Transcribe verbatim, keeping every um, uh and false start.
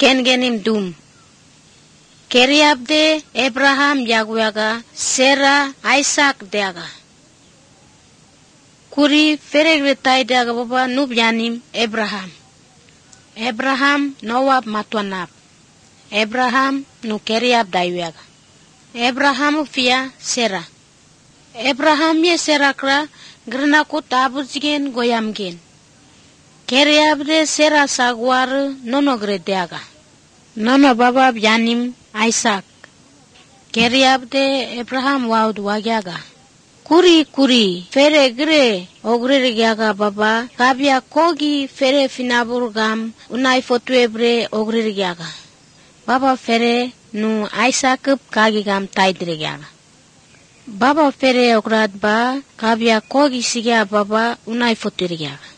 kengenim dum. Keriabde Abraham yagwaga Sarah Isaac deaga. Kuri feregretai deaga baba nubyanim Abraham. Abraham Noab matwanap. Abraham nu Keriab daywaga. Abraham fia Sarah. Abraham ye Sarah kra grana ko tabuzgen goyamgen. Keriabde Sarah sagwar nonogre deaga. Nono baba byanim Isaac. Keriabde Abraham waud wagyaga. Kuri kuri fere gre ogre gyaga baba kabya kogi fere finaburgam unai fotuebre ogre gyaga. Baba fere nu Isaac kagigam taidre gyaga. Baba fere ograd ba kabya kogi sigya baba unai fotuebre gyaga.